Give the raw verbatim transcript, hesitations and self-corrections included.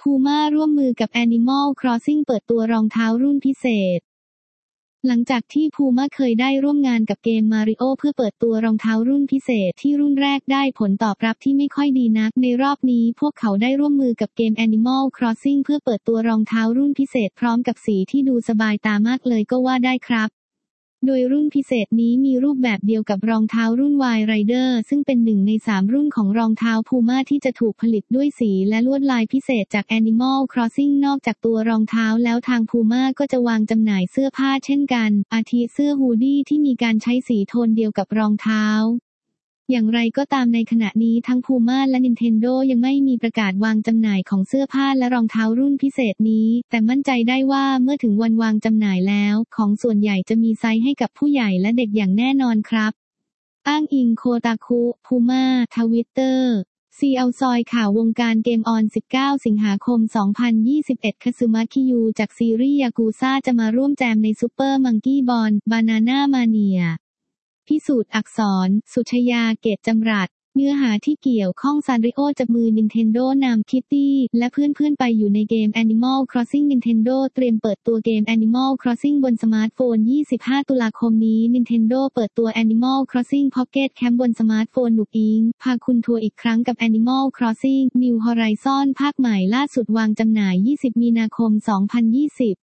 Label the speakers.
Speaker 1: Puma ร่วมมือกับ Animal Crossing เปิดตัวรองเท้ารุ่นพิเศษหลังจากที่ Puma เคยได้ร่วมงานกับเกม Mario เพื่อเปิดตัวรองเท้ารุ่นพิเศษที่รุ่นแรกได้ผลตอบรับที่ไม่ค่อยดีนักในรอบนี้พวกเขาได้ร่วมมือกับเกม Animal Crossing เพื่อเปิดตัวรองเท้ารุ่นพิเศษพร้อมกับสีที่ดูสบายตามากเลยก็ว่าได้ครับโดยรุ่นพิเศษนี้มีรูปแบบเดียวกับรองเท้ารุ่น Wild Rider ซึ่งเป็นหนึ่งในสามรุ่นของรองเท้า Puma ที่จะถูกผลิตด้วยสีและลวดลายพิเศษจาก Animal Crossing นอกจากตัวรองเท้าแล้วทาง Puma ก็จะวางจำหน่ายเสื้อผ้าเช่นกันอาทิเสื้อฮูดดี้ที่มีการใช้สีโทนเดียวกับรองเท้าอย่างไรก็ตามในขณะนี้ทั้ง Puma และ Nintendo ยังไม่มีประกาศวางจำหน่ายของเสื้อผ้าและรองเท้ารุ่นพิเศษนี้แต่มั่นใจได้ว่าเมื่อถึงวันวางจำหน่ายแล้วของส่วนใหญ่จะมีไซส์ให้กับผู้ใหญ่และเด็กอย่างแน่นอนครับอ้างอิงโคตาคุ Puma ทวิตเตอร์ซีเอาซอยข่าววงการเกมออนสิบเก้าสิงหาคมสองพันยี่สิบเอ็ดคาซึมะคิยูจากซีรีส์ยากูซ่าจะมาร่วมแจมในซุปเปอร์มังกี้บอลบานาน่ามาเนียพิสูจน์อักษรสุชยาเกตจำรัดเนื้อหาที่เกี่ยวข้องซานริโอจับมือ Nintendo นำคิตตี้และเพื่อนๆไปอยู่ในเกม Animal Crossing Nintendo เตรียมเปิดตัวเกม Animal Crossing บนสมาร์ทโฟนยี่สิบห้าตุลาคมนี้ Nintendo เปิดตัว Animal Crossing Pocket Camp บนสมาร์ทโฟนหนุกอิงพาคุณทัวร์อีกครั้งกับ Animal Crossing New Horizon ภาคใหม่ล่าสุดวางจำหน่ายยี่สิบมีนาคมสองพันยี่สิบ